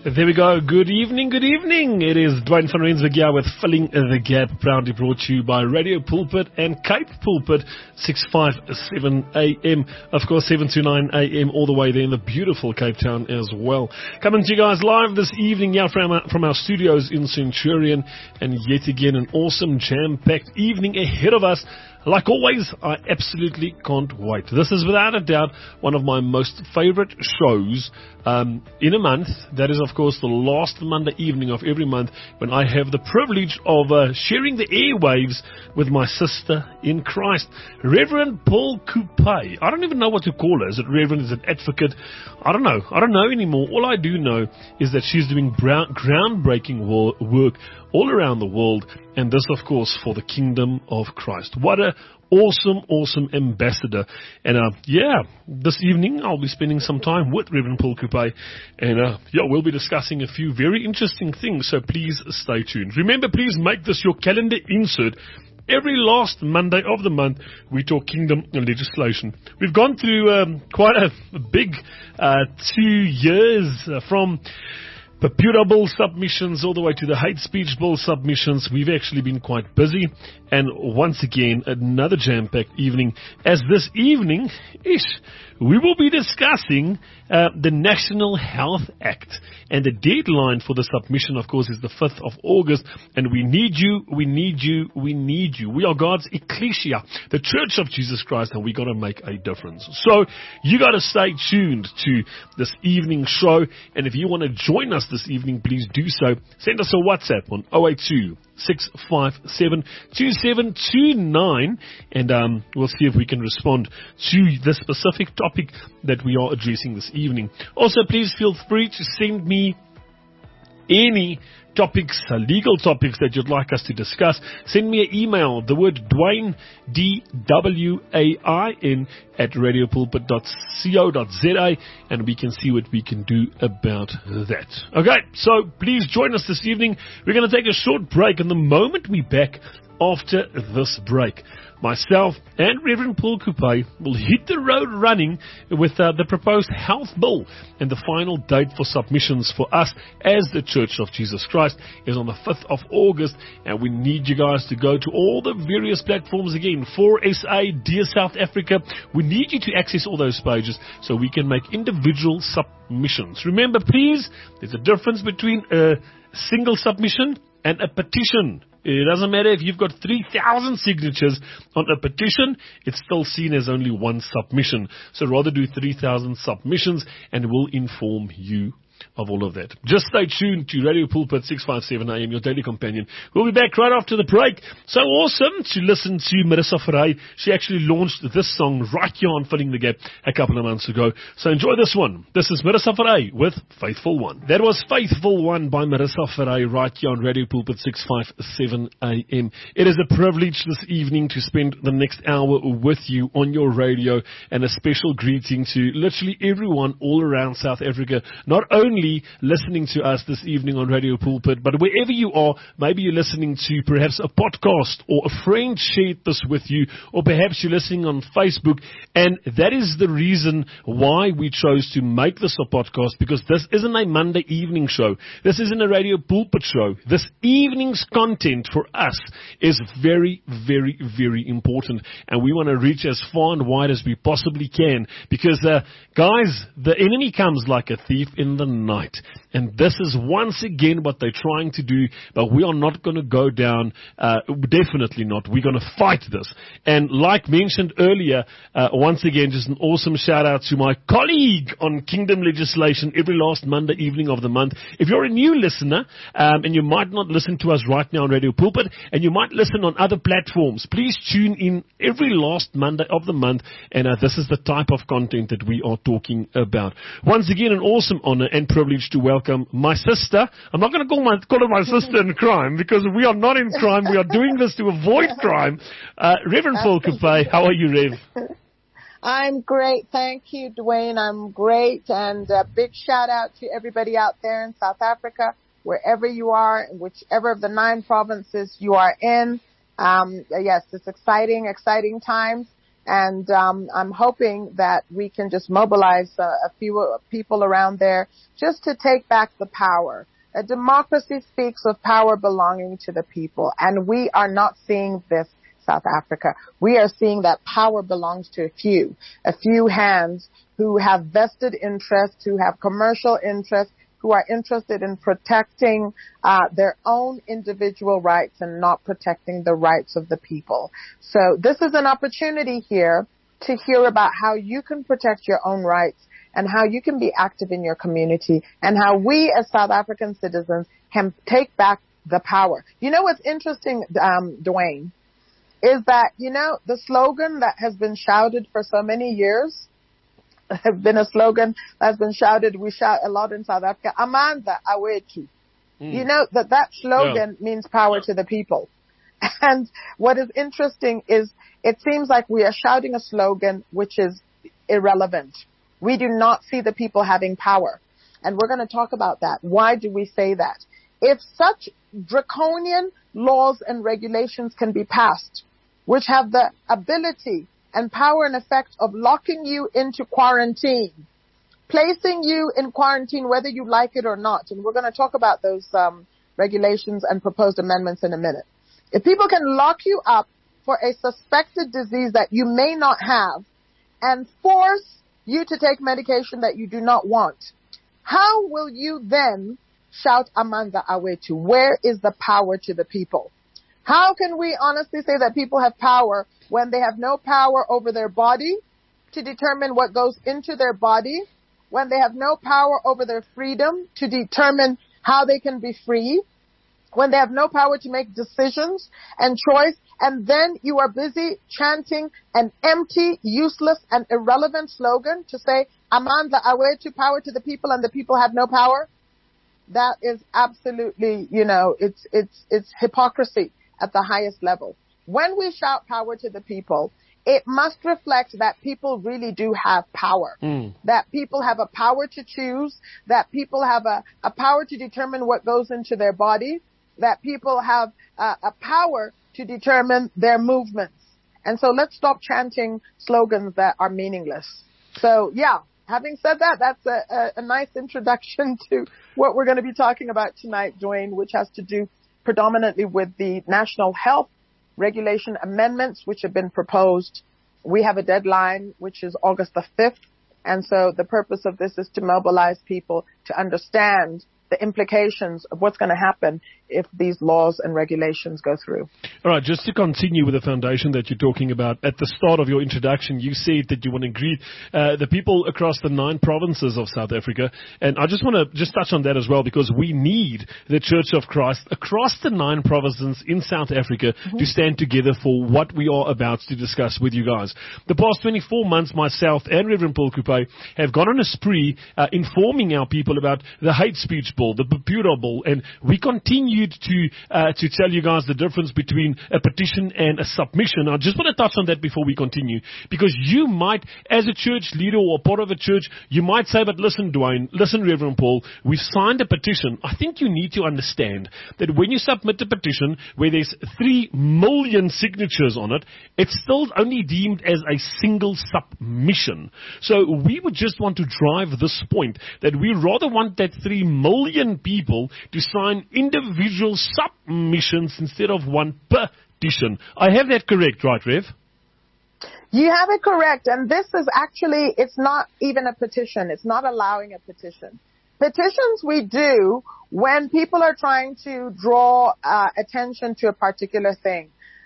There we go. Good evening, good evening. It is Dwayne van Rensburg here with Filling the Gap, proudly brought to you by Radio Pulpit and Cape Pulpit, 657 AM. Of course, 7 to 9 AM, all the way there in the beautiful Cape Town as well. Coming to you guys live this evening here from our studios in Centurion, and yet again an awesome jam-packed evening ahead of us. Like always, I absolutely can't wait. This is without a doubt one of my most favorite shows in a month. That is, of course, the last Monday evening of every month when I have the privilege of sharing the airwaves with my sister in Christ, Reverend Paul Coupe. I don't even know what to call her. Is it Reverend? Is it Advocate? I don't know. I don't know anymore. All I do know is that she's doing groundbreaking work all around the world, and this, of course, for the kingdom of Christ. What a awesome ambassador. And this evening I'll be spending some time with Reverend Paul Coupe, and we'll be discussing a few very interesting things, so please stay tuned. Remember, please make this your calendar insert. Every last Monday of the month, we talk kingdom and legislation. We've gone through quite a big 2 years from the Pura Bill submissions all the way to the hate speech bill submissions. We've actually been quite busy, and once again, another jam-packed evening. As this evening, we will be discussing the National Health Act, and the deadline for the submission, of course, is the 5th of August, and we need you. We are God's ecclesia, the Church of Jesus Christ, and we got to make a difference. So you got to stay tuned to this evening show, and if you want to join us this evening, please do so. Send us a WhatsApp on 082-657-2729, and we'll see if we can respond to the specific topic that we are addressing this evening. Also, please feel free to send me any topics, legal topics that you'd like us to discuss. Send me an email, the word Dwayne, DWAIN, at radiopulpit.co.za, and we can see what we can do about that. Okay, so please join us this evening. We're going to take a short break, and the moment we're back after this break, myself and Reverend Paul Coupe will hit the road running with the proposed health bill, and the final date for submissions for us as the Church of Jesus Christ is on the 5th of August, and we need you guys to go to all the various platforms again. 4SA, Dear South Africa, we need you to access all those pages so we can make individual submissions. Remember, please, there's a difference between a single submission and a petition. It doesn't matter if you've got 3,000 signatures on a petition, it's still seen as only one submission. So rather do 3,000 submissions, and we'll inform you of all of that. Just stay tuned to Radio Pulpit 657 AM, your daily companion. We'll be back right after the break. So awesome to listen to Marissa Ferreira. She actually launched this song right here on Filling the Gap a couple of months ago. So enjoy this one. This is Marissa Ferreira with Faithful One. That was Faithful One by Marissa Ferreira right here on Radio Pulpit 657 AM. It is a privilege this evening to spend the next hour with you on your radio, and a special greeting to literally everyone all around South Africa. Not only listening to us this evening on Radio Pulpit, but wherever you are, maybe you're listening to perhaps a podcast, or a friend shared this with you, or perhaps you're listening on Facebook, and that is the reason why we chose to make this a podcast, because this isn't a Monday evening show. This isn't a Radio Pulpit show. This evening's content for us is very, very, very important, and we want to reach as far and wide as we possibly can, because guys, the enemy comes like a thief in the night, and this is once again what they're trying to do, but we are not going to go down, definitely not. We're going to fight this. And like mentioned earlier, once again, just an awesome shout out to my colleague on Kingdom Legislation every last Monday evening of the month. If you're a new listener, and you might not listen to us right now on Radio Pulpit, and you might listen on other platforms, please tune in every last Monday of the month, and this is the type of content that we are talking about. Once again, an awesome honor and privilege to welcome my sister. I'm not going to call her my sister in crime, because we are not in crime. We are doing this to avoid crime. Reverend Paul Coupe, how are you, Rev? I'm great. Thank you, Dwayne. I'm great. And a big shout out to everybody out there in South Africa, wherever you are, whichever of the 9 provinces you are in. Yes, it's exciting times. And I'm hoping that we can just mobilize a few people around there just to take back the power. A democracy speaks of power belonging to the people, and we are not seeing this, South Africa. We are seeing that power belongs to a few hands who have vested interests, who have commercial interests, who are interested in protecting their own individual rights and not protecting the rights of the people. So this is an opportunity here to hear about how you can protect your own rights and how you can be active in your community and how we as South African citizens can take back the power. You know what's interesting, Dwayne, is that, the slogan that has been shouted for so many years, have been a slogan that's been shouted. We shout a lot in South Africa. Amandla awethu. You know that slogan means power to the people. And what is interesting is it seems like we are shouting a slogan which is irrelevant. We do not see the people having power. And we're going to talk about that. Why do we say that? If such draconian laws and regulations can be passed, which have the ability and power and effect of locking you into quarantine, placing you in quarantine whether you like it or not. And we're going to talk about those regulations and proposed amendments in a minute. If people can lock you up for a suspected disease that you may not have and force you to take medication that you do not want, how will you then shout Amandla awethu? Where is the power to the people? How can we honestly say that people have power when they have no power over their body to determine what goes into their body, when they have no power over their freedom to determine how they can be free, when they have no power to make decisions and choice, and then you are busy chanting an empty, useless, and irrelevant slogan to say, Amandla awethu, power to the people, and the people have no power? That is absolutely, it's hypocrisy at the highest level. When we shout power to the people, it must reflect that people really do have power, that people have a power to choose, that people have a power to determine what goes into their body, that people have a power to determine their movements. And so let's stop chanting slogans that are meaningless. So, having said that, that's a nice introduction to what we're going to be talking about tonight, Dwayne, which has to do predominantly with the National Health Regulation amendments which have been proposed. We have a deadline, which is August the 5th. And so the purpose of this is to mobilize people to understand the implications of what's going to happen if these laws and regulations go through. All right, just to continue with the foundation that you're talking about, at the start of your introduction, you said that you want to greet the people across the 9 provinces of South Africa. And I just want to just touch on that as well, because we need the Church of Christ across the 9 provinces in South Africa to stand together for what we are about to discuss with you guys. The past 24 months, myself and Reverend Paul Coupe have gone on a spree informing our people about the hate speech bill, the Papura bill, and we continued to tell you guys the difference between a petition and a submission. I just want to touch on that before we continue, because you might, as a church leader or part of a church, you might say, but listen, Dwayne, listen, Reverend Paul, we've signed a petition. I think you need to understand that when you submit a petition where there's 3 million signatures on it, it's still only deemed as a single submission. So we would just want to drive this point, that we rather want that 3 million people to sign individual submissions instead of one petition. I have that correct, right, Rev? You have it correct. And this is actually, it's not even a petition. It's not allowing a petition. Petitions we do when people are trying to draw attention to a particular thing.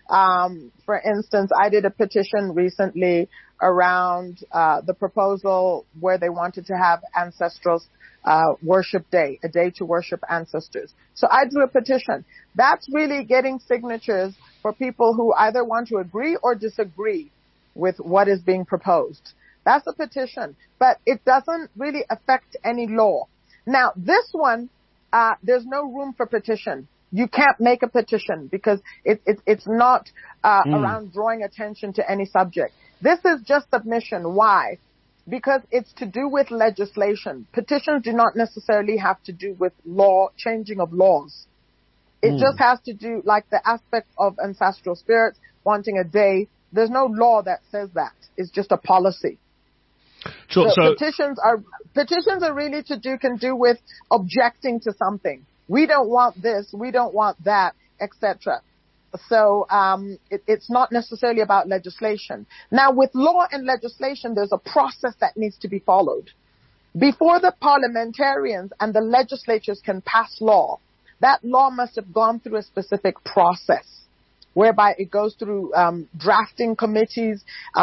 For instance, I did a petition recently around the proposal where they wanted to have ancestral worship day, a day to worship ancestors. So I drew a petition. That's really getting signatures for people who either want to agree or disagree with what is being proposed. That's a petition, but it doesn't really affect any law. Now, this one, there's no room for petition. You can't make a petition because it's not around drawing attention to any subject. This is just submission. Why? Because it's to do with legislation. Petitions do not necessarily have to do with law, changing of laws. It just has to do, like the aspect of ancestral spirits, wanting a day There's no law that says that. It's just a policy. So petitions are really can do with objecting to something. We don't want this, we don't want that, etc. So it's not necessarily about legislation. Now, with law and legislation, there's a process that needs to be followed. Before the parliamentarians and the legislatures can pass law, that law must have gone through a specific process, whereby it goes through drafting committees.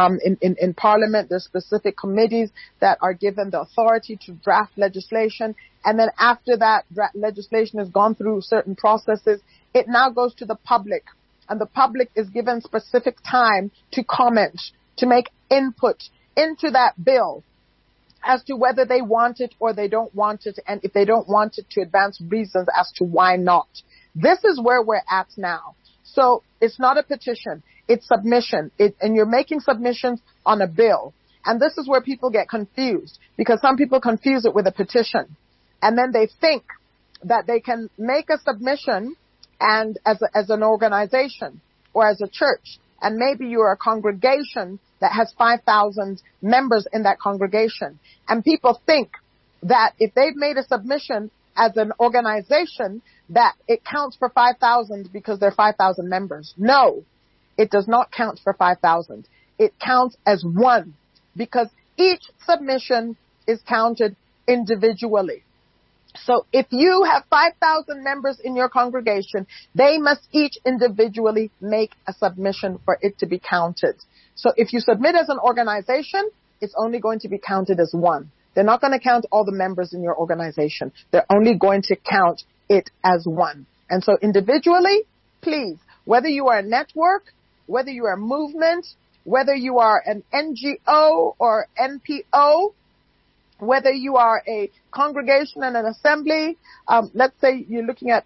In Parliament, there's specific committees that are given the authority to draft legislation. And then after that legislation has gone through certain processes, it now goes to the public. And the public is given specific time to comment, to make input into that bill as to whether they want it or they don't want it, and if they don't want it, to advance reasons as to why not. This is where we're at now. So it's not a petition, it's submission. And you're making submissions on a bill. And this is where people get confused, because some people confuse it with a petition. And then they think that they can make a submission and as an organization or as a church. And maybe you're a congregation that has 5,000 members in that congregation. And people think that if they've made a submission as an organization, that it counts for 5,000 because there are 5,000 members. No, it does not count for 5,000. It counts as one, because each submission is counted individually. So if you have 5,000 members in your congregation, they must each individually make a submission for it to be counted. So if you submit as an organization, it's only going to be counted as one. They're not going to count all the members in your organization. They're only going to count it as one. And so individually, please, whether you are a network, whether you are a movement, whether you are an NGO or NPO, whether you are a congregation and an assembly, let's say you're looking at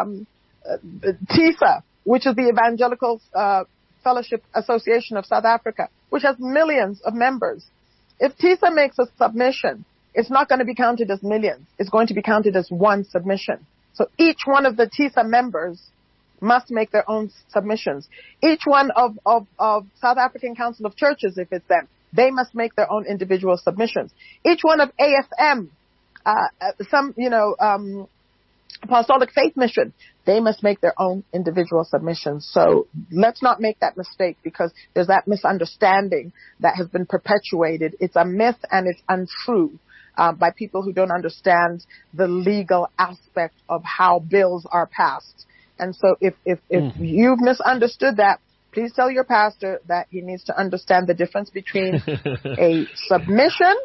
TISA, which is the Evangelical Fellowship Association of South Africa, which has millions of members. If TISA makes a submission, it's not going to be counted as millions. It's going to be counted as one submission. So each one of the TISA members must make their own submissions. Each one of South African Council of Churches, if it's them, they must make their own individual submissions. Each one of AFM, Apostolic Faith Mission, they must make their own individual submissions. So let's not make that mistake, because there's that misunderstanding that has been perpetuated. It's a myth and it's untrue by people who don't understand the legal aspect of how bills are passed. And so if you've misunderstood that, please tell your pastor that he needs to understand the difference between a submission,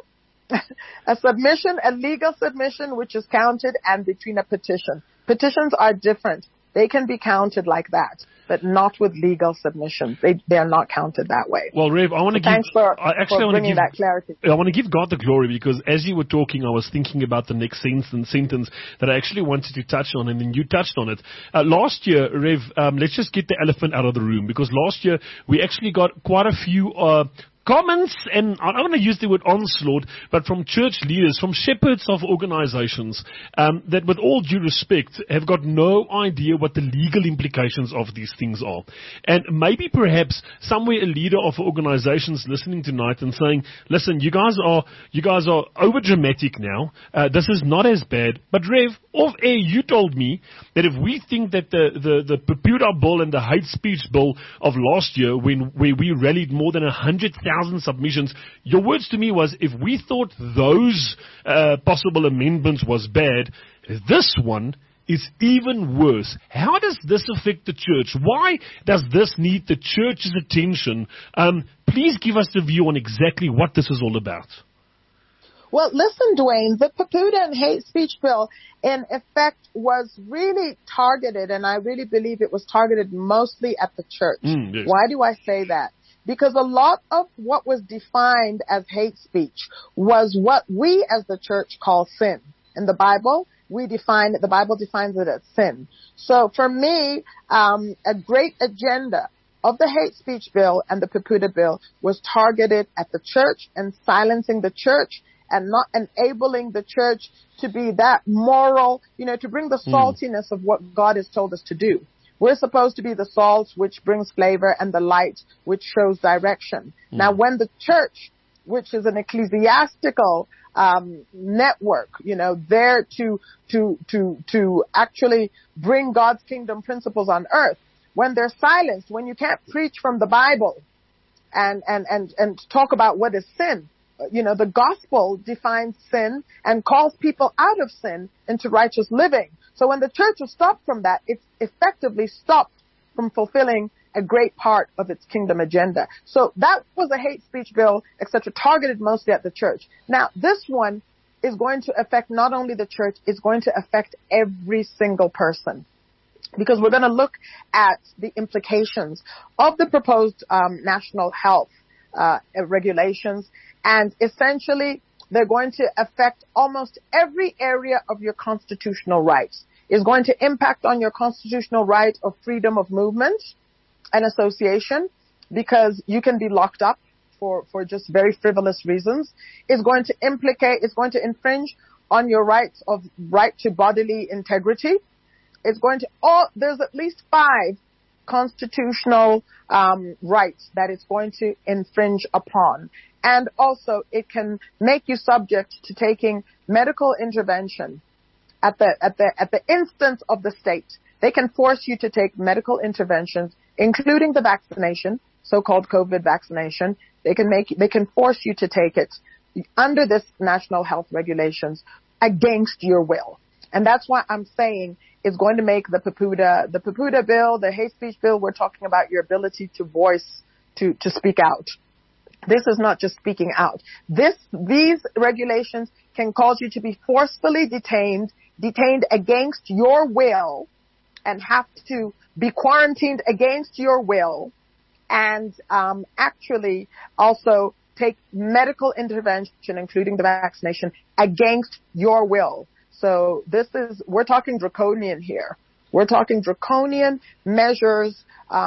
a legal submission, which is counted, and between a petition. Petitions are different. They can be counted like that, but not with legal submissions. They are not counted that way. Well, Rev, I want to thanks for bringing that clarity. I want to give God the glory, because as you were talking, I was thinking about the next sentence that I actually wanted to touch on, and then you touched on it. Last year, Rev, let's just get the elephant out of the room, because last year we actually got quite a few comments, and I don't want to use the word onslaught, but from church leaders, from shepherds of organizations, that with all due respect have got no idea what the legal implications of these things are. And maybe perhaps somewhere a leader of organizations listening tonight and saying, listen, you guys are over dramatic now. This is not as bad. But Rev, off air, you told me that if we think that the Papuda bill and the hate speech bill of last year, where we rallied more than 100,000 submissions, your words to me was, if we thought those possible amendments was bad, this one is even worse. How does this affect the church? Why does this need the church's attention? Please give us the view on exactly what this is all about. Well, listen, Dwayne, the Papuda and hate speech bill, in effect, was really targeted, and I really believe it was targeted mostly at the church. Yes. Why do I say that? Because a lot of what was defined as hate speech was what we as the church call sin. In the Bible, the Bible defines it as sin. So for me, a great agenda of the hate speech bill and the Papuda bill was targeted at the church and silencing the church and not enabling the church to be that moral, to bring the saltiness of what God has told us to do. We're supposed to be the salt which brings flavor and the light which shows direction. Now, when the church, which is an ecclesiastical network, there to actually bring God's kingdom principles on earth, when they're silenced, when you can't preach from the Bible and talk about what is sin, the gospel defines sin and calls people out of sin into righteous living. So when the church was stopped from that, it's effectively stopped from fulfilling a great part of its kingdom agenda. So that was a hate speech bill, etc., targeted mostly at the church. Now, this one is going to affect not only the church, it's going to affect every single person. Because we're going to look at the implications of the proposed national health regulations. And essentially, they're going to affect almost every area of your constitutional rights. It's going to impact on your constitutional right of freedom of movement and association, because you can be locked up for just very frivolous reasons. It's going to infringe on your right to bodily integrity. There's at least 5 constitutional rights that it's going to infringe upon. And also, it can make you subject to taking medical intervention at the instance of the state. They can force you to take medical interventions, including the vaccination, so-called COVID vaccination. They can force you to take it under this national health regulations against your will. And that's why I'm saying it's going to make the PAPUDA bill, the hate speech bill. We're talking about your ability to voice, to speak out. This is not just speaking out. These regulations can cause you to be forcefully detained against your will, and have to be quarantined against your will, and actually also take medical intervention, including the vaccination, against your will. So we're talking draconian here. We're talking draconian measures,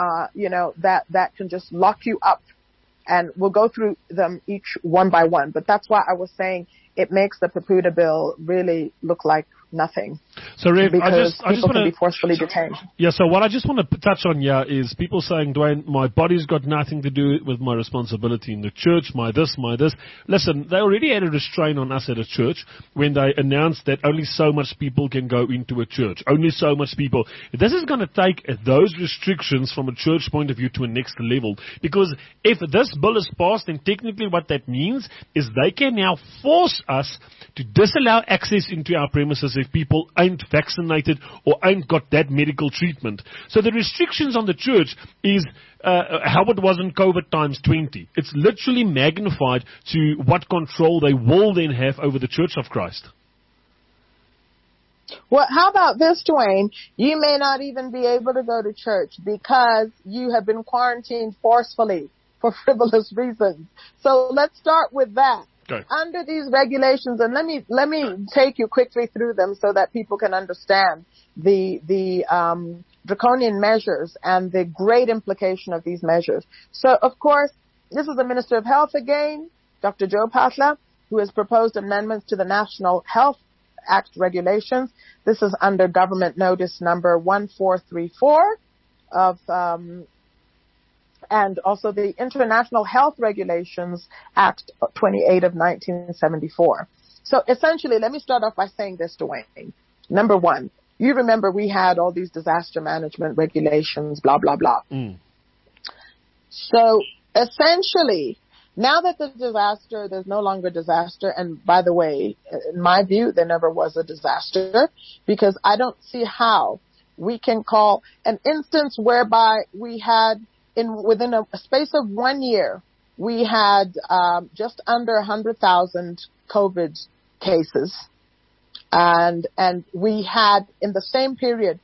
that can just lock you up. And we'll go through them each one by one. But that's why I was saying it makes the PAPUDA bill really look like nothing. So, Rev, I just want to be forcefully detained. Yeah, so what I just want to touch on here is people saying, Dwayne, my body's got nothing to do with my responsibility in the church, my this. Listen, they already had a restraint on us at a church when they announced that only so much people can go into a church. Only so much people. This is going to take those restrictions from a church point of view to a next level. Because if this bill is passed, then technically what that means is they can now force us to disallow access into our premises if people ain't vaccinated or ain't got that medical treatment. So the restrictions on the church is how it was in COVID times 20. It's literally magnified to what control they will then have over the Church of Christ. Well, how about this, Dwayne? You may not even be able to go to church because you have been quarantined forcefully for frivolous reasons. So let's start with that. Okay. Under these regulations, and let me take you quickly through them so that people can understand the draconian measures and the great implication of these measures. So, of course, this is the Minister of Health again, Dr. Joe Phaahla, who has proposed amendments to the National Health Act regulations. This is under government notice number 1434 of and also the International Health Regulations Act 28 of 1974. So essentially, let me start off by saying this, Dwayne. Number one, you remember we had all these disaster management regulations, blah, blah, blah. So essentially, now that there's no longer disaster, and by the way, in my view, there never was a disaster, because I don't see how we can call an instance whereby we had within a space of 1 year, we had just under 100,000 COVID cases, and we had in the same period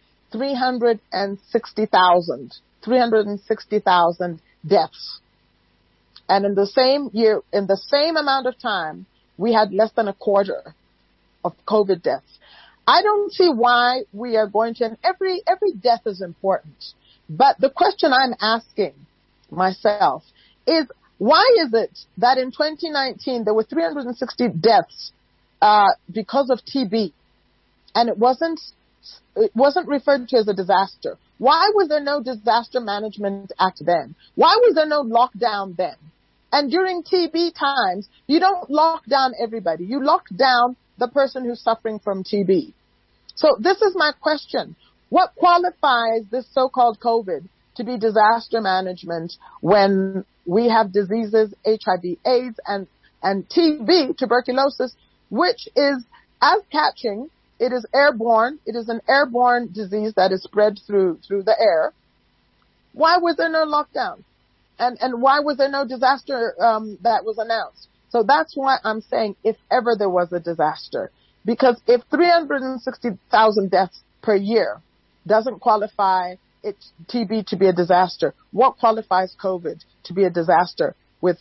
360,000 deaths, and in the same year, in the same amount of time, we had less than a quarter of COVID deaths. I don't see why we are going to, and every death is important. But the question I'm asking myself is, why is it that in 2019 there were 360 deaths because of TB, and it wasn't It wasn't referred to as a disaster. Why was there no Disaster Management Act then? Why was there no lockdown then? And during TB times, you don't lock down everybody. You lock down the person who's suffering from TB. So this is my question. What qualifies this so-called COVID to be disaster management when we have diseases, HIV, AIDS, and TB, tuberculosis, which is as catching? It is airborne. It is an airborne disease that is spread through the air. Why was there no lockdown? And why was there no disaster that was announced? So that's why I'm saying if ever there was a disaster. Because if 360,000 deaths per year doesn't qualify TB to be a disaster, what qualifies COVID to be a disaster with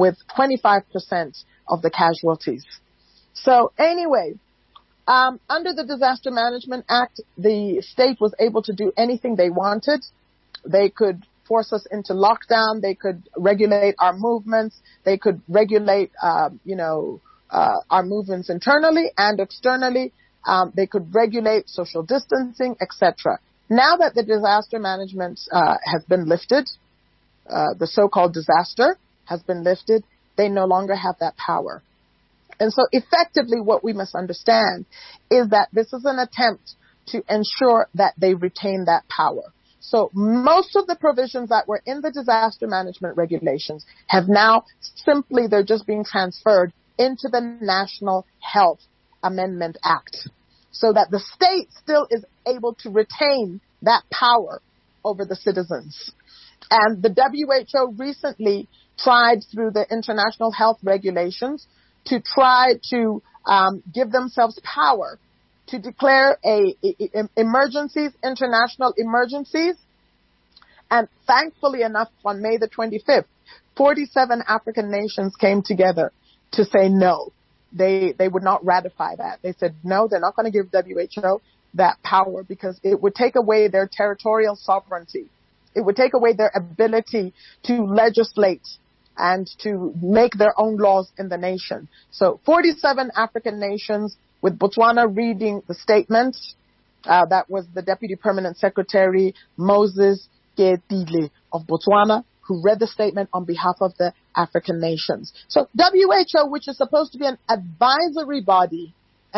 25% of the casualties? So anyway, under the Disaster Management Act, the state was able to do anything they wanted. They could force us into lockdown. They could regulate our movements. They could regulate, our movements internally and externally. They could regulate social distancing, etc. Now that the disaster management has been lifted, the so-called disaster has been lifted, they no longer have that power. And so effectively what we must understand is that this is an attempt to ensure that they retain that power. So most of the provisions that were in the disaster management regulations have now they're just being transferred into the National Health Amendment Act so that the state still is able to retain that power over the citizens. And the WHO recently tried through the international health regulations to try to give themselves power to declare emergencies, international emergencies. And thankfully enough, on May the 25th, 47 African nations came together to say no. They would not ratify that. They said no, they're not going to give WHO that power because it would take away their territorial sovereignty. It would take away their ability to legislate and to make their own laws in the nation. So 47 African nations, with Botswana reading the statement, that was the Deputy Permanent Secretary, Moses Ketile of Botswana, who read the statement on behalf of the African nations. So WHO, which is supposed to be an advisory body,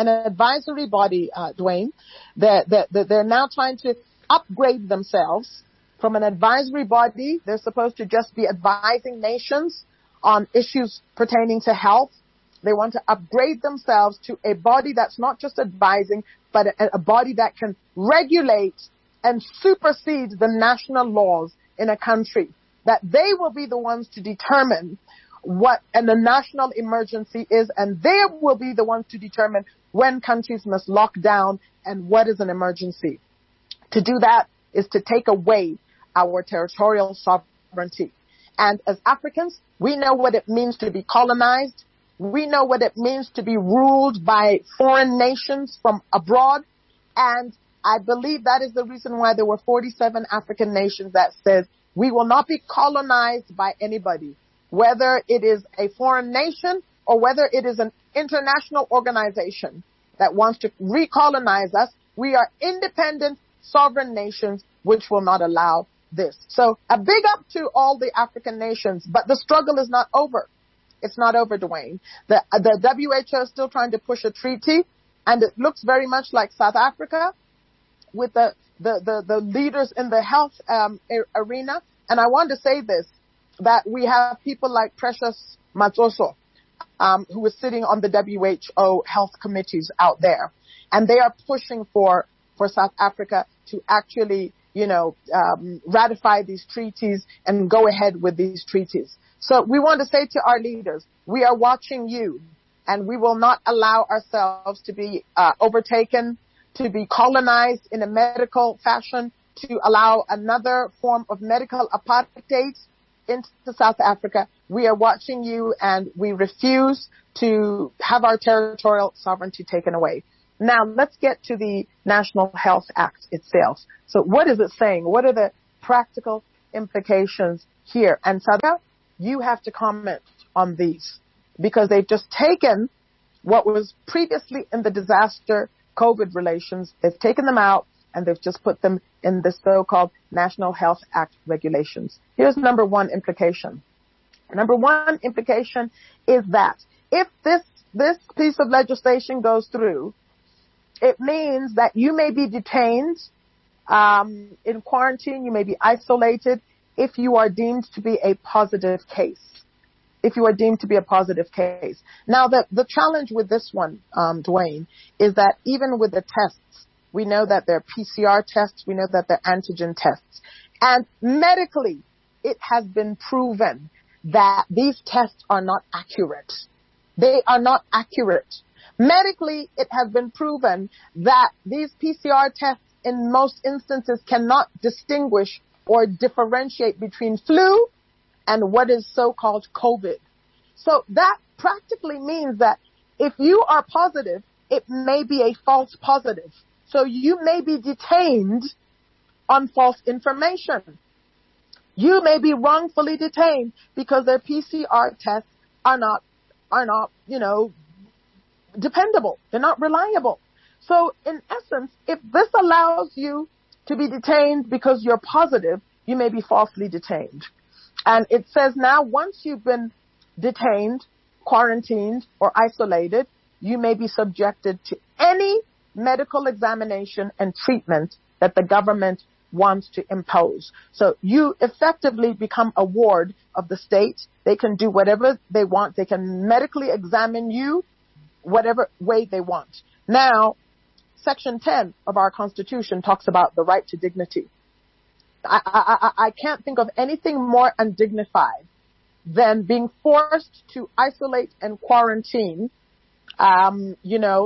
Dwayne, they're now trying to upgrade themselves from an advisory body. They're supposed to just be advising nations on issues pertaining to health. They want to upgrade themselves to a body that's not just advising, but a body that can regulate and supersede the national laws in a country. That they will be the ones to determine what a national emergency is, and they will be the ones to determine when countries must lock down and what is an emergency. To do that is to take away our territorial sovereignty. And as Africans, we know what it means to be colonized. We know what it means to be ruled by foreign nations from abroad. And I believe that is the reason why there were 47 African nations that said, we will not be colonized by anybody, whether it is a foreign nation or whether it is an international organization that wants to recolonize us. We are independent, sovereign nations which will not allow this. So a big up to all the African nations, but the struggle is not over. It's not over, Dwayne. The WHO is still trying to push a treaty, and it looks very much like South Africa with the leaders in the health arena. And I want to say this, that we have people like Precious Matsoso, who is sitting on the WHO health committees out there. And they are pushing for South Africa to actually, ratify these treaties and go ahead with these treaties. So we want to say to our leaders, we are watching you, and we will not allow ourselves to be overtaken, to be colonized in a medical fashion, to allow another form of medical apartheid into South Africa. We are watching you, and we refuse to have our territorial sovereignty taken away. Now, let's get to the National Health Act itself. So what is it saying? What are the practical implications here? And Sada, you have to comment on these, because they've just taken what was previously in the Disaster COVID relations. They've taken them out and they've just put them in the so-called National Health Act regulations. Here's number one implication. Number one implication is that if this piece of legislation goes through, it means that you may be detained in quarantine, you may be isolated if you are deemed to be a positive case. If you are deemed to be a positive case. Now, the challenge with this one, Dwayne, is that even with the tests, we know that they're PCR tests, we know that they're antigen tests. And medically, it has been proven that these tests are not accurate. They are not accurate. Medically, it has been proven that these PCR tests in most instances cannot distinguish or differentiate between flu and what is so-called COVID. So that practically means that if you are positive, it may be a false positive. So you may be detained on false information. You may be wrongfully detained because their PCR tests are not, dependable. They're not reliable. So in essence, if this allows you to be detained because you're positive, you may be falsely detained. And it says now once you've been detained, quarantined, or isolated, you may be subjected to any medical examination and treatment that the government wants to impose. So you effectively become a ward of the state. They can do whatever they want. They can medically examine you whatever way they want. Now, Section 10 of our Constitution talks about the right to dignity. I can't think of anything more undignified than being forced to isolate and quarantine, and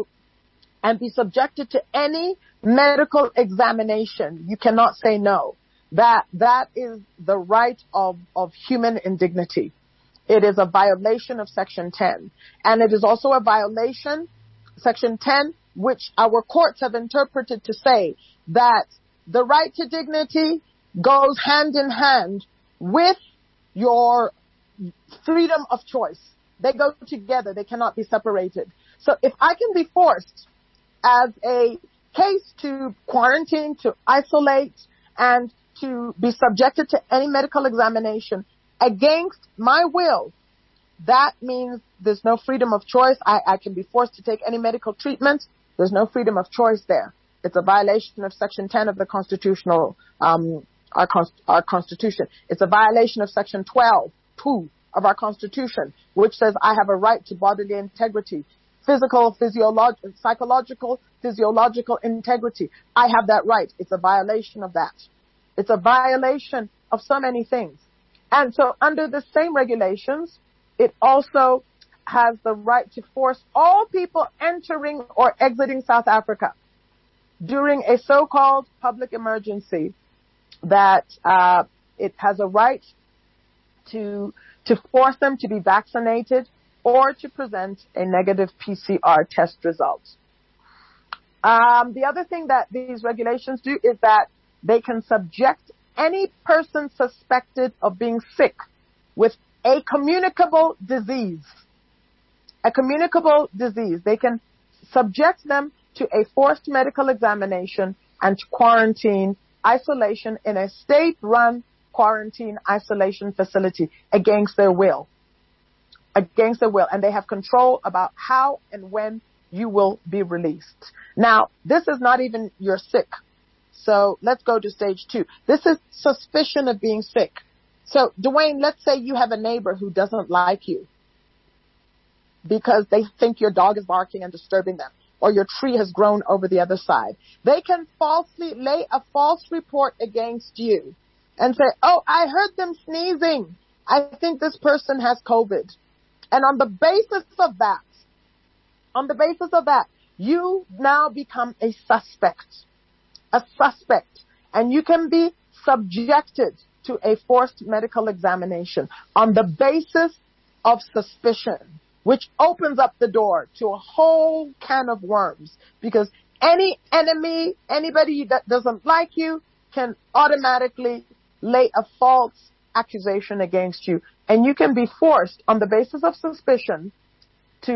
be subjected to any medical examination. You cannot say no. That is the right of human indignity. It is a violation of Section 10. And it is also a violation, Section 10, which our courts have interpreted to say that the right to dignity goes hand in hand with your freedom of choice. They go together. They cannot be separated. So if I can be forced as a case to quarantine, to isolate, and to be subjected to any medical examination against my will, that means there's no freedom of choice. I can be forced to take any medical treatment. There's no freedom of choice there. It's a violation of Section 10 of the constitutional, our Constitution. It's a violation of Section 12(2) of our Constitution, which says I have a right to bodily integrity, physical, psychological, physiological integrity. I have that right. It's a violation of that. It's a violation of so many things. And so under the same regulations, it also has the right to force all people entering or exiting South Africa during a so-called public emergency, that it has a right to force them to be vaccinated or to present a negative PCR test result. The other thing that these regulations do is that they can subject any person suspected of being sick with a communicable disease. A communicable disease. They can subject them to a forced medical examination and to quarantine, isolation in a state-run quarantine isolation facility against their will. Against their will. And they have control about how and when you will be released. Now, this is not even you're sick. So let's go to stage 2. This is suspicion of being sick. So, Dwayne, let's say you have a neighbor who doesn't like you because they think your dog is barking and disturbing them, or your tree has grown over the other side. They can falsely lay a false report against you and say, oh, I heard them sneezing. I think this person has COVID. And on the basis of that, you now become a suspect, and you can be subjected to a forced medical examination on the basis of suspicion, which opens up the door to a whole can of worms, because any enemy, anybody that doesn't like you, can automatically lay a false accusation against you, and you can be forced on the basis of suspicion to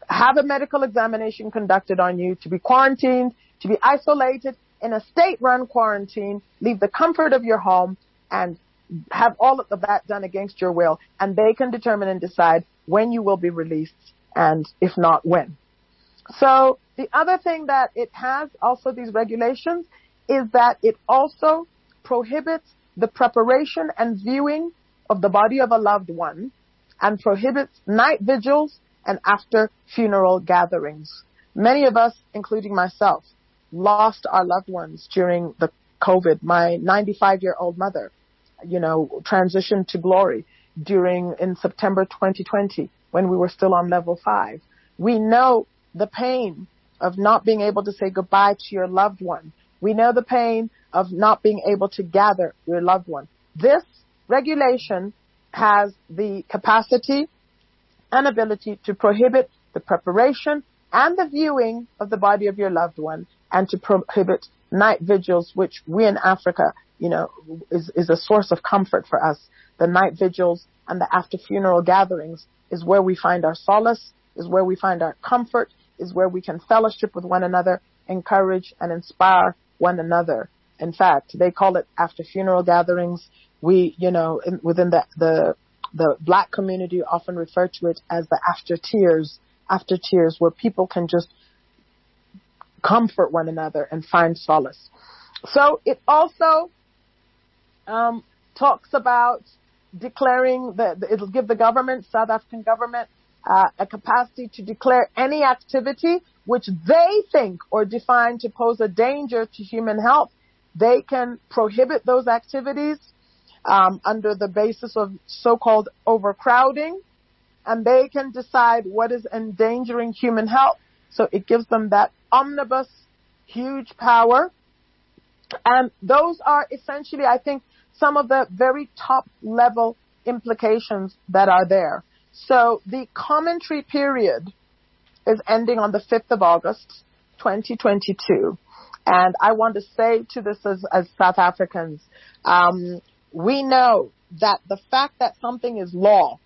have a medical examination conducted on you, to be quarantined, to be isolated in a state-run quarantine, leave the comfort of your home, and have all of that done against your will, and they can determine and decide when you will be released, and if not, when. So the other thing that it has, also these regulations, is that it also prohibits the preparation and viewing of the body of a loved one, and prohibits night vigils and after funeral gatherings. Many of us, including myself, lost our loved ones during the COVID. My 95-year-old mother, transitioned to glory in September 2020 when we were still on level 5. We know the pain of not being able to say goodbye to your loved one. We know the pain of not being able to gather your loved one. This regulation has the capacity and ability to prohibit the preparation and the viewing of the body of your loved one, and to prohibit night vigils, which we in Africa, is a source of comfort for us. The night vigils and the after funeral gatherings is where we find our solace, is where we find our comfort, is where we can fellowship with one another, encourage and inspire one another. In fact, they call it after funeral gatherings. We, within the Black community often refer to it as the after tears, where people can just comfort one another and find solace. So it also talks about declaring it'll give the government, South African government, a capacity to declare any activity which they think or define to pose a danger to human health. They can prohibit those activities under the basis of so-called overcrowding, and they can decide what is endangering human health. So it gives them that omnibus, huge power. And those are essentially, I think, some of the very top-level implications that are there. So the commentary period is ending on the 5th of August, 2022. And I want to say to this as South Africans, we know that the fact that something is law,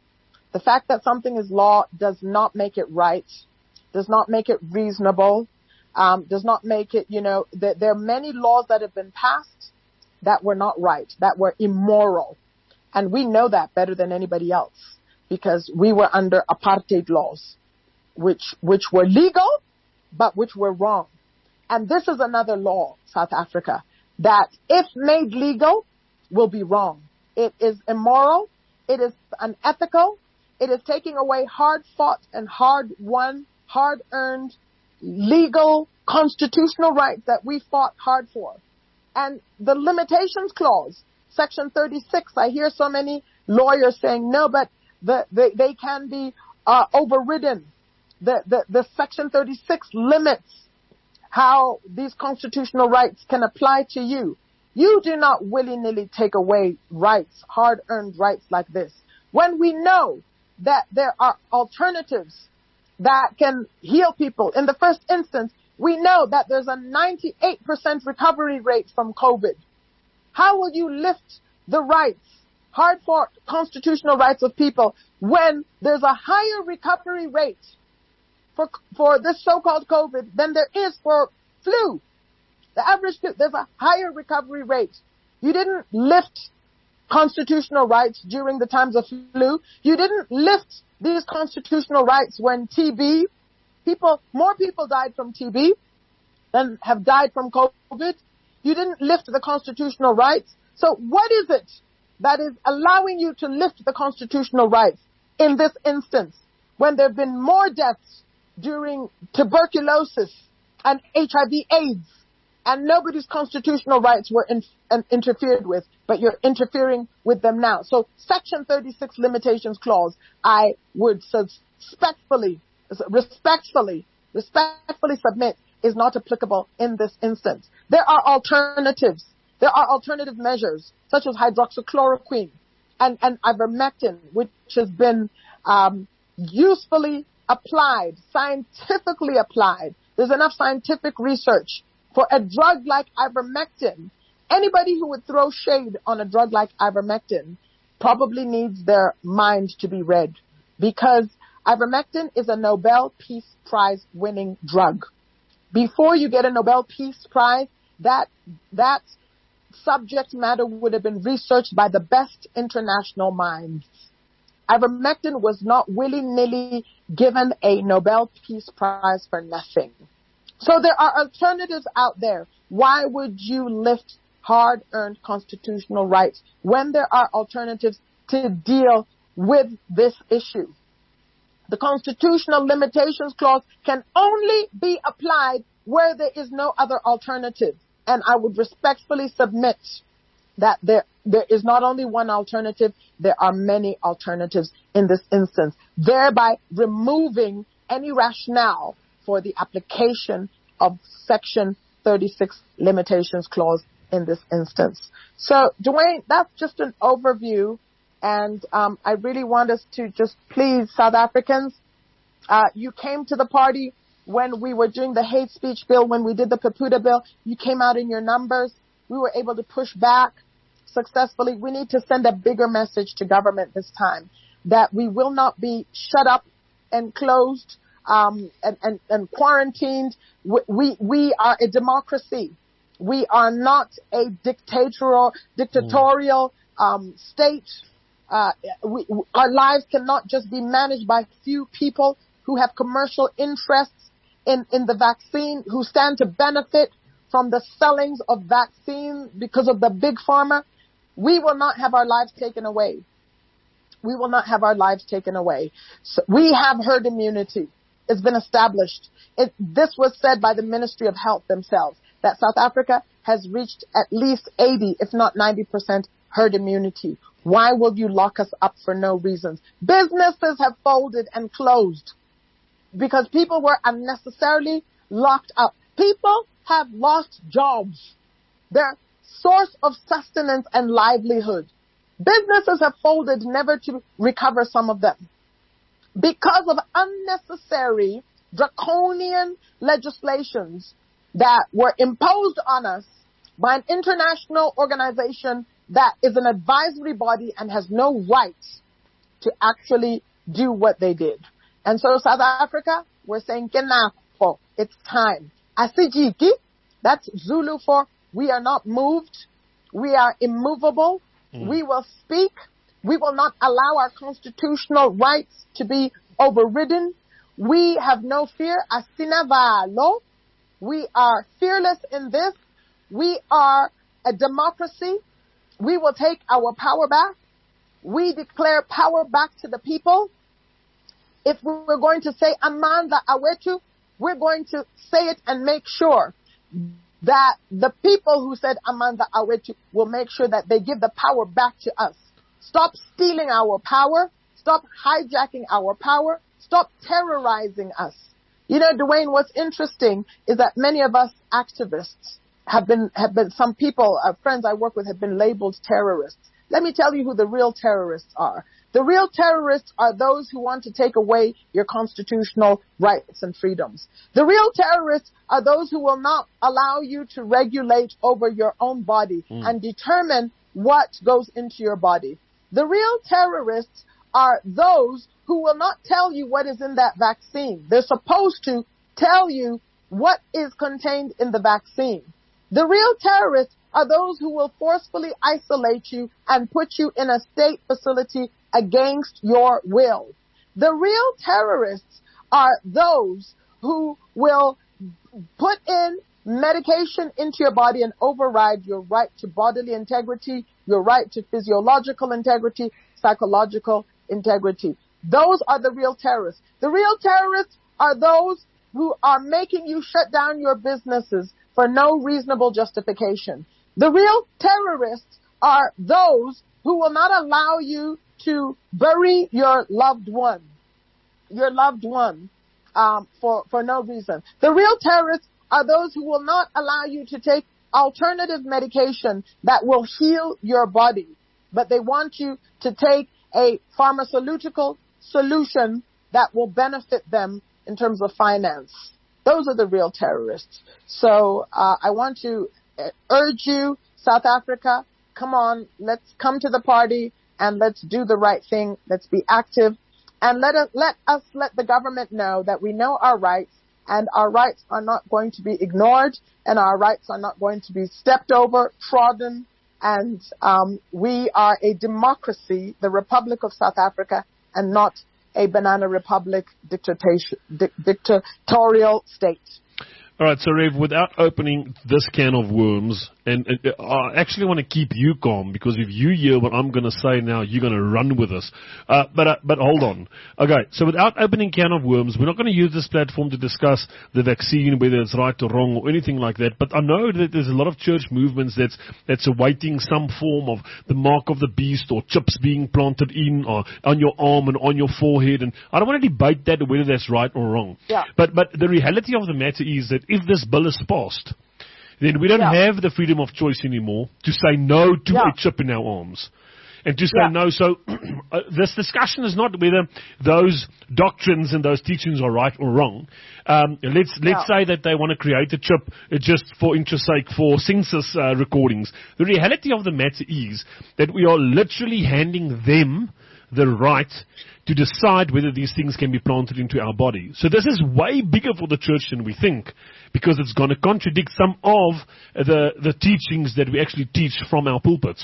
does not make it right, does not make it reasonable, does not make it, there are many laws that have been passed that were not right, that were immoral. And we know that better than anybody else because we were under apartheid laws, which were legal, but which were wrong. And this is another law, South Africa, that if made legal will be wrong. It is immoral. It is unethical. It is taking away hard-fought and hard-won, hard-earned, legal, constitutional rights that we fought hard for. And the limitations clause, Section 36, I hear so many lawyers saying, no, but they can be overridden. The Section 36 limits how these constitutional rights can apply to you. You do not willy-nilly take away rights, hard-earned rights like this, when we know that there are alternatives that can heal people. In the first instance, we know that there's a 98% recovery rate from COVID. How will you lift the rights, hard-fought constitutional rights of people when there's a higher recovery rate for this so-called COVID than there is for flu? The average flu, there's a higher recovery rate. You didn't lift constitutional rights during the times of flu. You didn't lift these constitutional rights when TB, more people died from TB than have died from COVID. You didn't lift the constitutional rights. So what is it that is allowing you to lift the constitutional rights in this instance when there have been more deaths during tuberculosis and HIV/AIDS and nobody's constitutional rights were interfered with, but you're interfering with them now? So Section 36 limitations clause, I would respectfully submit is not applicable in this instance. There are alternatives. There are alternative measures such as hydroxychloroquine and ivermectin, which has been usefully applied, scientifically applied. There's enough scientific research for a drug like ivermectin. Anybody who would throw shade on a drug like ivermectin probably needs their mind to be read, because Ivermectin is a Nobel Peace Prize winning drug. Before you get a Nobel Peace Prize, that subject matter would have been researched by the best international minds. Ivermectin was not willy-nilly given a Nobel Peace Prize for nothing. So there are alternatives out there. Why would you lift hard-earned constitutional rights when there are alternatives to deal with this issue? The constitutional limitations clause can only be applied where there is no other alternative. And I would respectfully submit that there is not only one alternative, there are many alternatives in this instance, thereby removing any rationale for the application of Section 36 limitations clause in this instance. So, Dwayne, that's just an overview, and I really want us to just please South Africans. You came to the party when we were doing the hate speech bill, when we did the Papuda bill. You came out in your numbers. We were able to push back successfully. We need to send a bigger message to government this time, that we will not be shut up and closed and quarantined. We are a democracy. We are not a dictatorial state. Our lives cannot just be managed by few people who have commercial interests in the vaccine, who stand to benefit from the sellings of vaccines because of the big pharma. We will not have our lives taken away. We will not have our lives taken away. So we have herd immunity. It's been established. This was said by the Ministry of Health themselves, that South Africa has reached at least 80, if not 90% herd immunity. Why will you lock us up for no reasons? Businesses have folded and closed because people were unnecessarily locked up. People have lost jobs, their source of sustenance and livelihood. Businesses have folded, never to recover some of them, because of unnecessary draconian legislations that were imposed on us by an international organization that is an advisory body and has no right to actually do what they did. And so South Africa, we're saying, Kenafo, it's time. Asijiki, that's Zulu for we are not moved. We are immovable. We will speak. We will not allow our constitutional rights to be overridden. We have no fear. Asinavalo. We are fearless in this. We are a democracy. We will take our power back. We declare power back to the people. If we're going to say Amanda Awetu, we're going to say it and make sure that the people who said Amanda Awetu will make sure that they give the power back to us. Stop stealing our power. Stop hijacking our power. Stop terrorizing us. You know, Dwayne, what's interesting is that many of us activists have been some people, friends I work with, have been labeled terrorists. Let me tell you who the real terrorists are. The real terrorists are those who want to take away your constitutional rights and freedoms. The real terrorists are those who will not allow you to regulate over your own body and determine what goes into your body. The real terrorists are those who will not tell you what is in that vaccine. They're supposed to tell you what is contained in the vaccine. The real terrorists are those who will forcefully isolate you and put you in a state facility against your will. The real terrorists are those who will put in medication into your body and override your right to bodily integrity, your right to physiological integrity, psychological integrity. Those are the real terrorists. The real terrorists are those who are making you shut down your businesses for no reasonable justification. The real terrorists are those who will not allow you to bury your loved one for no reason. The real terrorists are those who will not allow you to take alternative medication that will heal your body, but they want you to take a pharmaceutical solution that will benefit them in terms of finance. Those are the real terrorists. So I want to urge you, South Africa, come on, let's come to the party and let's do the right thing. Let's be active. And let the government know that we know our rights, and our rights are not going to be ignored, and our rights are not going to be stepped over, trodden. And we are a democracy, the Republic of South Africa, and not a banana republic dictatorial state. All right, so Rev, without opening this can of worms, and I actually want to keep you calm, because if you hear what I'm going to say now, you're going to run with us. But hold on. Okay, so without opening can of worms, we're not going to use this platform to discuss the vaccine, whether it's right or wrong or anything like that. But I know that there's a lot of church movements that's awaiting some form of the mark of the beast or chips being planted in or on your arm and on your forehead. And I don't want to debate that, whether that's right or wrong. Yeah. But the reality of the matter is that if this bill is passed, then we don't have the freedom of choice anymore to say no to a chip in our arms. And to say no. So this discussion is not whether those doctrines and those teachings are right or wrong. Let's say that they want to create a chip just for interest sake for census recordings. The reality of the matter is that we are literally handing them the right to decide whether these things can be planted into our body. So this is way bigger for the church than we think, because it's going to contradict some of the teachings that we actually teach from our pulpits.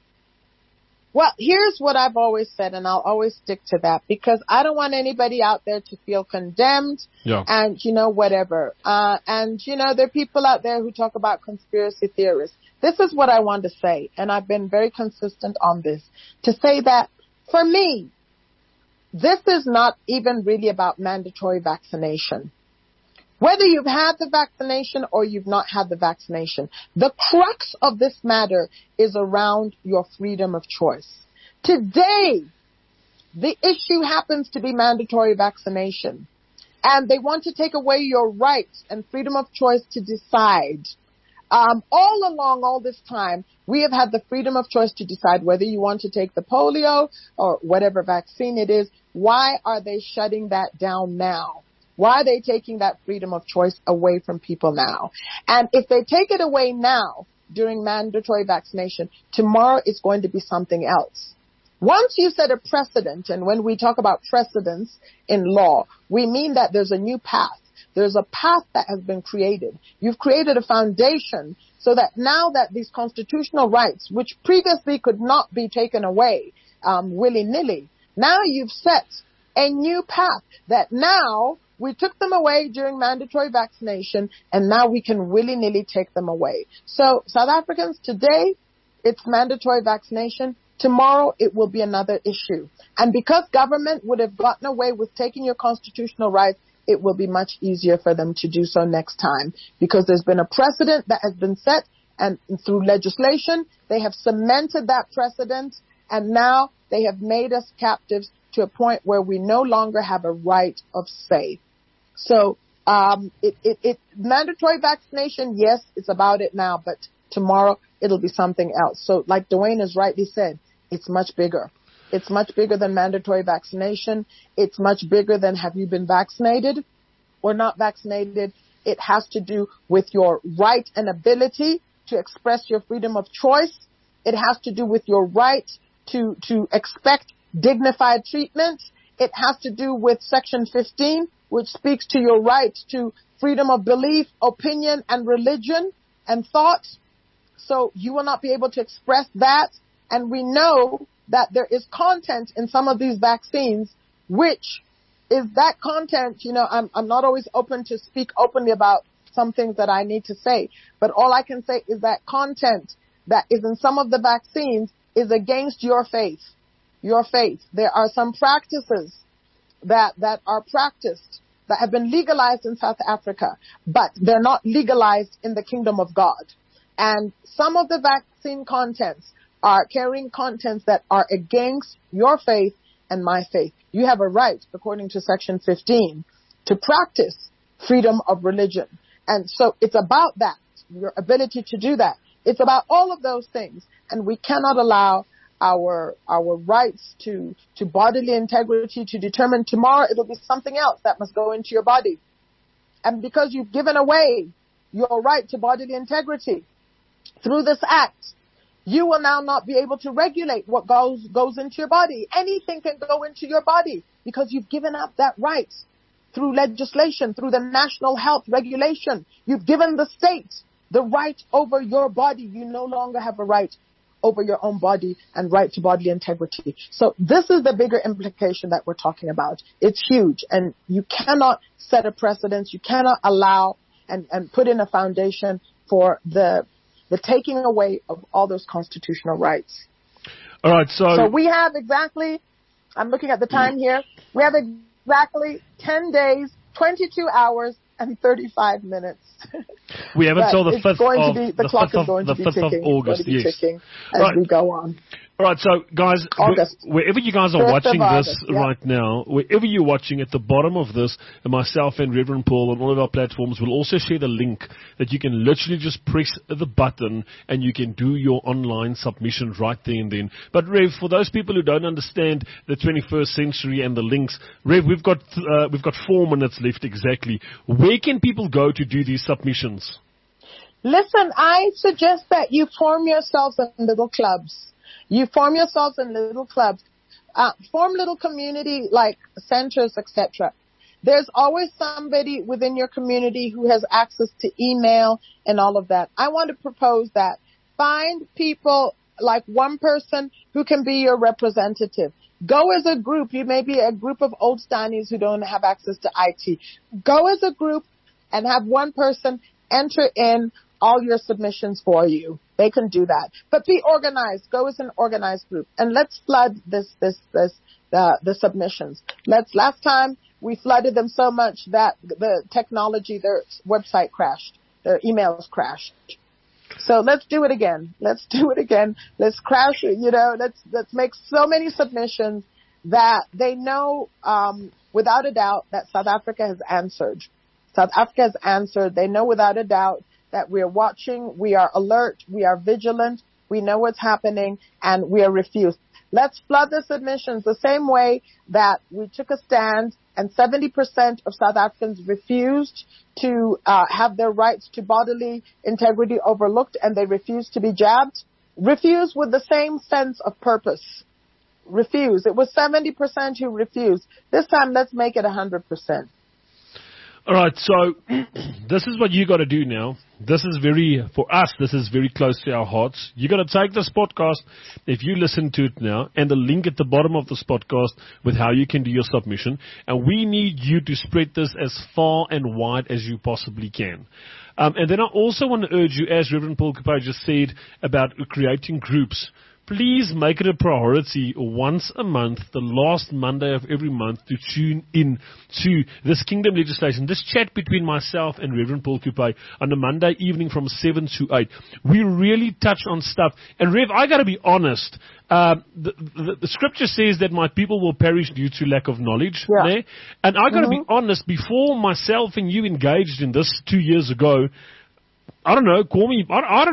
Well, here's what I've always said, and I'll always stick to that, because I don't want anybody out there to feel condemned and, whatever. And, there are people out there who talk about conspiracy theorists. This is what I want to say, and I've been very consistent on this, to say that for me, this is not even really about mandatory vaccination. Whether you've had the vaccination or you've not had the vaccination, the crux of this matter is around your freedom of choice. Today, the issue happens to be mandatory vaccination. And they want to take away your rights and freedom of choice to decide. All along, all this time, we have had the freedom of choice to decide whether you want to take the polio or whatever vaccine it is. Why are they shutting that down now? Why are they taking that freedom of choice away from people now? And if they take it away now during mandatory vaccination, tomorrow it's going to be something else. Once you set a precedent, and when we talk about precedents in law, we mean that there's a new path. There's a path that has been created. You've created a foundation so that now that these constitutional rights, which previously could not be taken away willy-nilly, now you've set a new path that now we took them away during mandatory vaccination, and now we can willy-nilly take them away. So South Africans, today, it's mandatory vaccination. Tomorrow, it will be another issue. And because government would have gotten away with taking your constitutional rights, it will be much easier for them to do so next time, because there's been a precedent that has been set, and through legislation, they have cemented that precedent, and now they have made us captives to a point where we no longer have a right of say. So, mandatory vaccination, yes, it's about it now, but tomorrow it'll be something else. So, like Dwayne has rightly said, it's much bigger. It's much bigger than mandatory vaccination. It's much bigger than have you been vaccinated or not vaccinated. It has to do with your right and ability to express your freedom of choice. It has to do with your right to expect dignified treatment. It has to do with Section 15, which speaks to your right to freedom of belief, opinion, and religion and thought. So you will not be able to express that. And we know that there is content in some of these vaccines, which is that content, I'm not always open to speak openly about some things that I need to say, but all I can say is that content that is in some of the vaccines is against your faith. Your faith. There are some practices that are practiced that have been legalized in South Africa, but they're not legalized in the kingdom of God. And some of the vaccine contents are carrying contents that are against your faith and my faith. You have a right, according to Section 15, to practice freedom of religion. And so it's about that, your ability to do that. It's about all of those things. And we cannot allow our rights to bodily integrity to determine tomorrow it'll be something else that must go into your body. And because you've given away your right to bodily integrity through this act, You will now not be able to regulate what goes into your body. Anything can go into your body because you've given up that right through legislation, through the national health regulation. You've given the state the right over your body. You no longer have a right over your own body and right to bodily integrity. So this is the bigger implication that we're talking about. It's huge, and you cannot set a precedent. You cannot allow and put in a foundation for the taking away of all those constitutional rights. All right, so we have exactly, I'm looking at the time here, we have exactly 10 days, 22 hours, and 35 minutes. We have until the 5th of August, yes. As we go on. All right, so guys, wherever you guys are watching this right now, wherever you're watching, at the bottom of this, myself and Reverend Paul on all of our platforms will also share the link that you can literally just press the button and you can do your online submission right there and then. But Rev, for those people who don't understand the 21st century and the links, Rev, we've got 4 minutes left exactly. Where can people go to do these submissions? Listen, I suggest that you form yourselves in little clubs. You form yourselves in little clubs. Form little community like centers, etc. There's always somebody within your community who has access to email and all of that. I want to propose that. Find people, like one person who can be your representative. Go as a group. You may be a group of old Stannies who don't have access to IT. Go as a group and have one person enter in all your submissions for you. They can do that. But be organized. Go as an organized group. And let's flood the submissions. Last time we flooded them so much that the technology, their website crashed. Their emails crashed. So let's do it again. Let's do it again. Let's crash it. Let's make so many submissions that they know, without a doubt, that South Africa has answered. South Africa has answered. They know without a doubt that we are watching, we are alert, we are vigilant, we know what's happening, and we are refused. Let's flood the submissions the same way that we took a stand and 70% of South Africans refused to have their rights to bodily integrity overlooked, and they refused to be jabbed. Refuse with the same sense of purpose. Refuse. It was 70% who refused. This time, let's make it 100%. All right, so this is what you got to do now. This is for us, this is very close to our hearts. You got to take this podcast, if you listen to it now, and the link at the bottom of this podcast with how you can do your submission. And we need you to spread this as far and wide as you possibly can. And then I also want to urge you, as Reverend Paul Kupai just said, about creating groups. Please make it a priority once a month, the last Monday of every month, to tune in to this kingdom legislation, this chat between myself and Reverend Paul Kupai on a Monday evening from 7 to 8. We really touch on stuff. And Rev, I got to be honest, the scripture says that my people will perish due to lack of knowledge. Yeah. And I got to be honest, before myself and you engaged in this 2 years ago, I don't know, call me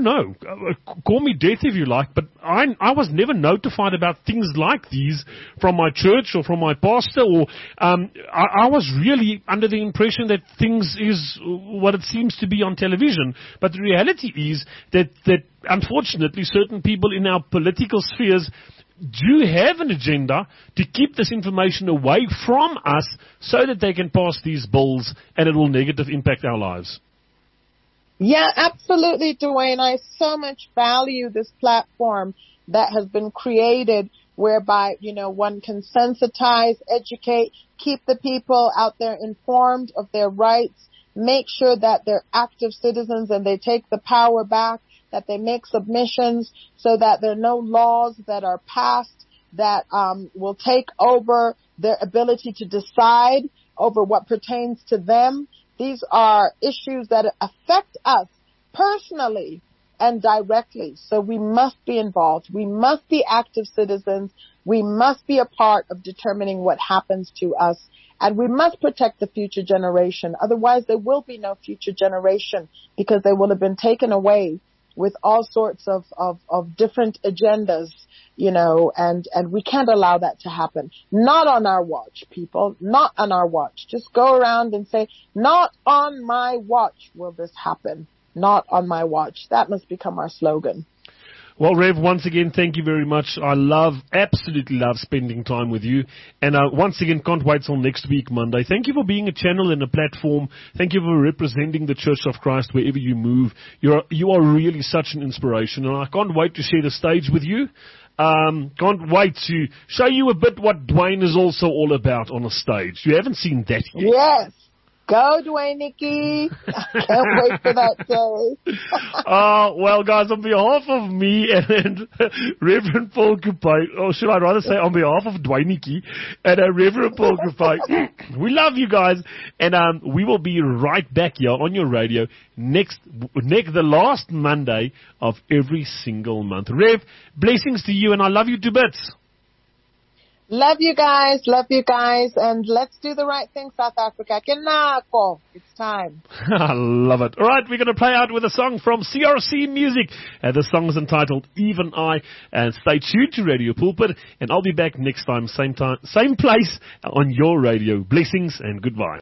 death if you like, but I was never notified about things like these from my church or from my pastor, or I was really under the impression that things is what it seems to be on television. But the reality is that unfortunately certain people in our political spheres do have an agenda to keep this information away from us so that they can pass these bills and it will negatively impact our lives. Yeah, absolutely, Dwayne. I so much value this platform that has been created whereby, one can sensitize, educate, keep the people out there informed of their rights, make sure that they're active citizens and they take the power back, that they make submissions so that there are no laws that are passed that will take over their ability to decide over what pertains to them. These are issues that affect us personally and directly. So we must be involved. We must be active citizens. We must be a part of determining what happens to us. And we must protect the future generation. Otherwise, there will be no future generation because they will have been taken away with all sorts of different agendas, and we can't allow that to happen. Not on our watch, people. Not on our watch. Just go around and say, not on my watch will this happen. Not on my watch. That must become our slogan. Well, Rev, once again, thank you very much. I absolutely love spending time with you. And once again, can't wait till next week, Monday. Thank you for being a channel and a platform. Thank you for representing the Church of Christ wherever you move. You are really such an inspiration, and I can't wait to share the stage with you. Can't wait to show you a bit what Dwayne is also all about on a stage. You haven't seen that yet. Yes. Go, Dwayne Nikki. I can't wait for that day. Well, guys, on behalf of me and Reverend Paul Kupai, or should I rather say on behalf of Dwayne Nikki and Reverend Paul Kupai, we love you guys, and we will be right back here on your radio the last Monday of every single month. Rev, blessings to you, and I love you to bits. Love you guys, and let's do the right thing, South Africa. Kenako. It's time. I love it. All right, we're going to play out with a song from CRC Music. The song is entitled Even I. And stay tuned to Radio Pulpit, and I'll be back next time, same place on your radio. Blessings and goodbye.